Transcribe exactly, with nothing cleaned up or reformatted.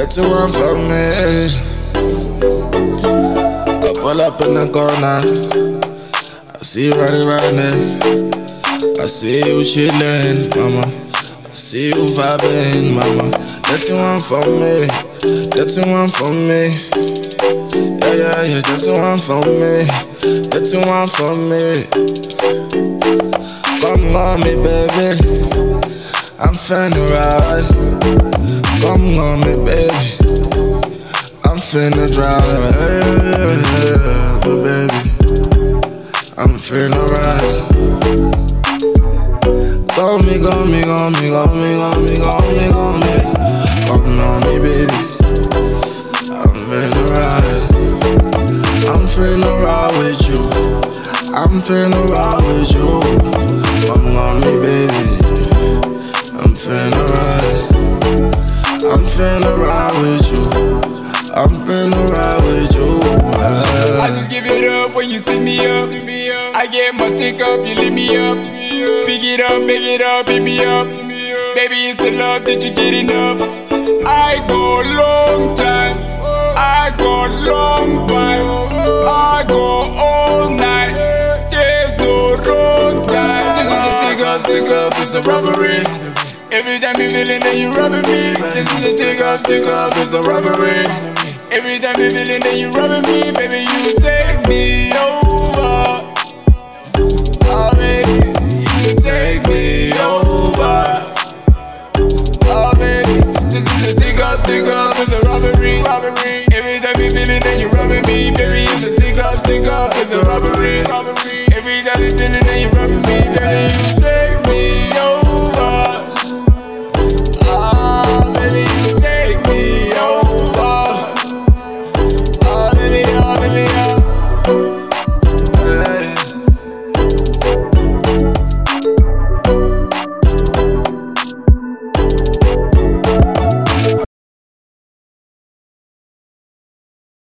That's the one for me. I pull up in the corner, I see you running around there. I see you chillin', mama. I see you vibing, mama. That's the one for me. That's the one for me. Yeah, yeah, yeah. That's the one for me. That's the one for me. Come on me, baby. I'm finna ride. Come on me, baby. I'm finna drive, but baby, I'm finna ride. Go me, go me, go me, go me, go me, go me, go me. Come on me, baby. I'm finna ride. I'm finna ride with you. I'm finna ride with you. Come on me, baby. I'm finna ride. I'm finna ride with you. I'm finna ride with you. I just give it up when you stick me up. I get my stick up, you lift me up. Pick it up, pick it up, pick me up. Baby, it's the love, did you get enough? I go long time, I go long time, I go all night. There's no wrong time. This is a stick up, stick up, it's a robbery. Every time you feelin' that you robbing me. This is a stick up, stick up, it's a robbery. Every time you feelin' that you robbing me, baby, you take me over. Oh baby, you take me over. Oh baby, this is a stick up, stick up, it's a robbery. Robbery. Every time you feelin' that you robbing me, baby, it's a stick up, stick up, it's a robbery. Robbery. Every time you feelin' that you